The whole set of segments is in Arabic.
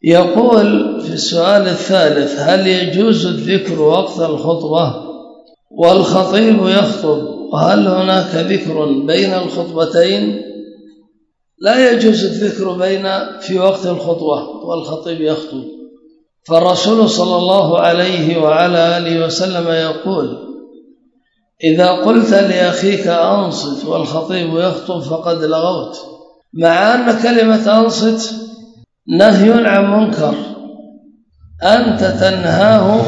يقول في السؤال الثالث: هل يجوز الذكر وقت الخطبة والخطيب يخطب، وهل هناك ذكر بين الخطبتين؟ لا يجوز الذكر في وقت الخطبة والخطيب يخطب، فالرسول صلى الله عليه وعلى آله وسلم يقول: إذا قلت لأخيك أنصت والخطيب يخطب فقد لغوت، مع أن كلمة أنصت نهي عن منكر، أنت تنهاه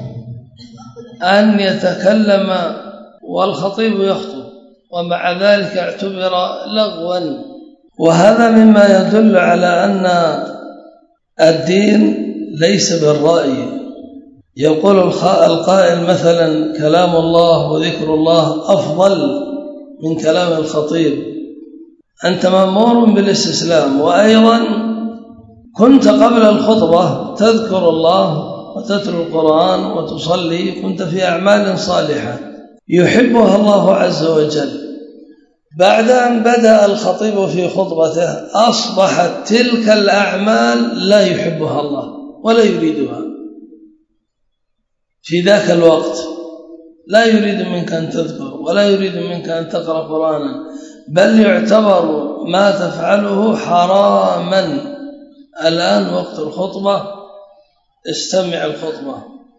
أن يتكلم والخطيب يخطب، ومع ذلك اعتبر لغوا. وهذا مما يدل على أن الدين ليس بالرأي. يقول القائل مثلا: كلام الله وذكر الله أفضل من كلام الخطيب. أنت مأمور بالاستسلام، وأيضا كنت قبل الخطبة تذكر الله وتتلو القرآن وتصلي، كنت في أعمال صالحة يحبها الله عز وجل. بعد أن بدأ الخطيب في خطبته أصبحت تلك الأعمال لا يحبها الله ولا يريدها. في ذاك الوقت لا يريد منك أن تذكر ولا يريد منك أن تقرأ قرآنا، بل يعتبر ما تفعله حراما. الآن وقت الخطبة، استمع الخطبة.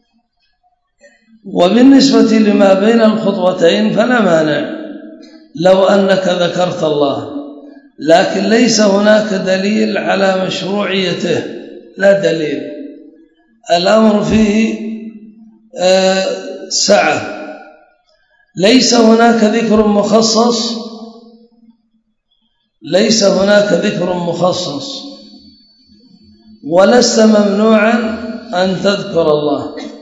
وبالنسبة لما بين الخطبتين فلا مانع لو أنك ذكرت الله، لكن ليس هناك دليل على مشروعيته، لا دليل. الأمر فيه سعة. ليس هناك ذكر مخصص، ولست ممنوعا أن تذكر الله.